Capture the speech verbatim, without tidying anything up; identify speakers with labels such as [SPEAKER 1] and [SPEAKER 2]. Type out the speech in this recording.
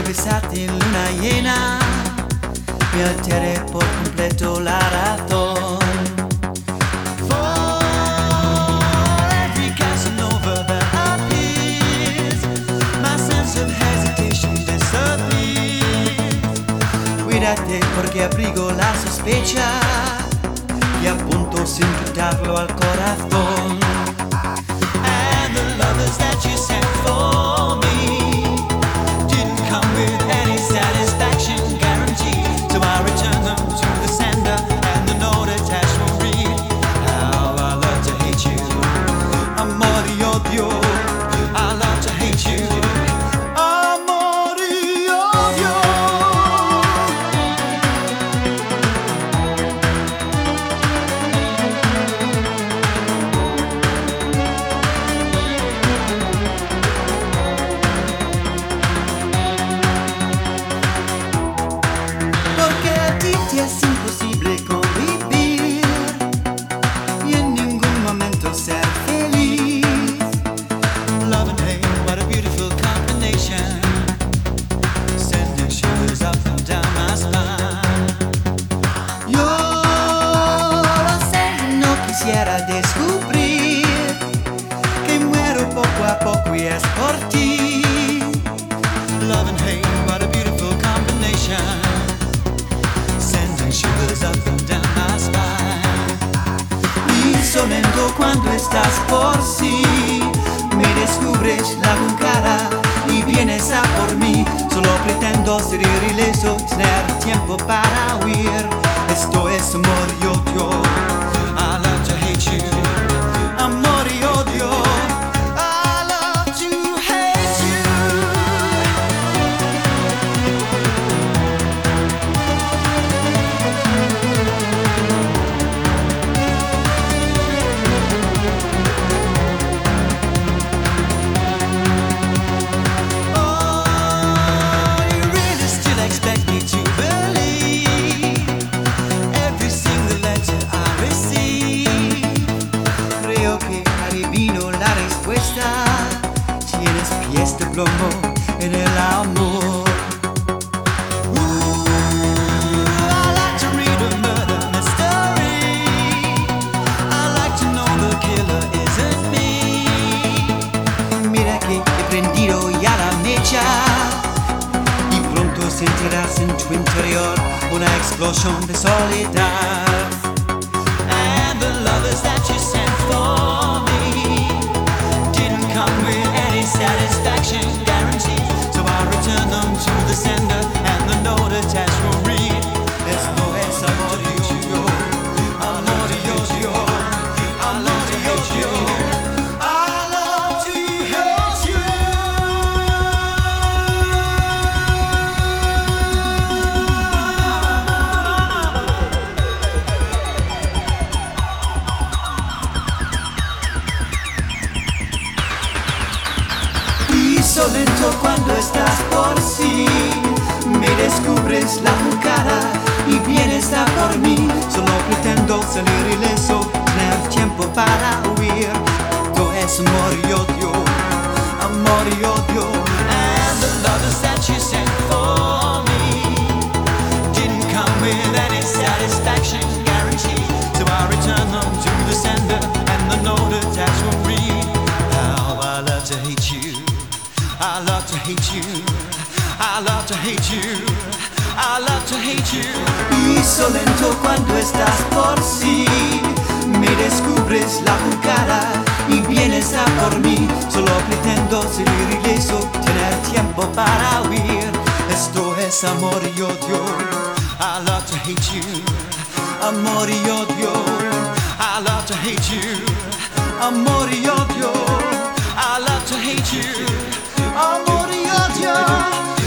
[SPEAKER 1] improvvisati in luna llena mi alteré por completo la razón. For every Casanova that appears, my sense of hesitation disappears. Cuídate porque abrigo la sospecha y apunto sin quitarlo al corazón. And the lovers that you sent for me didn't come with any satisfaction guarantee, so I returned them to the sender, and the note attached will read, how I love to hate you, amor y odio, I love to hate you, amor y odio. Es imposible convivir y en ningún momento ser feliz. Love and hate, what a beautiful combination, sending shivers up and down my spine. Yo lo sé, no quisiera descubrir que muero poco a poco y es por ti. Love and hate, what a beautiful combination, shivers up and down my spine. Insolento cuando estás por sí, me descubres la cara y vienes a por mí. Solo pretendo ser ileso, tener tiempo para huir. Esto es amor y odio, I love to hate you, amor y odio. Tienes pies de plomo en el amor. Ooh, I like to read a murder mystery. I like to know the killer isn't me. Mira que he prendido ya la mecha y pronto sentirás en tu interior una explosión de soledad. And the lovers that you sent for me come with any satisfaction guarantee, so I return them to the sender, and the note attached will read, esto es amor y odio, amor y odio, amor y odio, I love to hate you. Insolento cuando estás por sí, me descubres la cara y vienes a por mí. Solo pretendo salir ileso, tener tiempo para huir. Esto es amor y odio, amor y odio. And the lovers that you sent for me didn't come with any satisfaction guarantee, so I return them to the sender, and the note attached will read, how I love to hate you, I love to hate you, I love to hate you, I love to hate you. Insolento cuando estás por sí, me descubres la cara y vienes a por mí. Solo pretendo salir ileso, tener tiempo para huir. Esto es amor y odio, I love to hate you, amor y odio, I love to hate you, amor y odio, I love to hate you, amor y odio.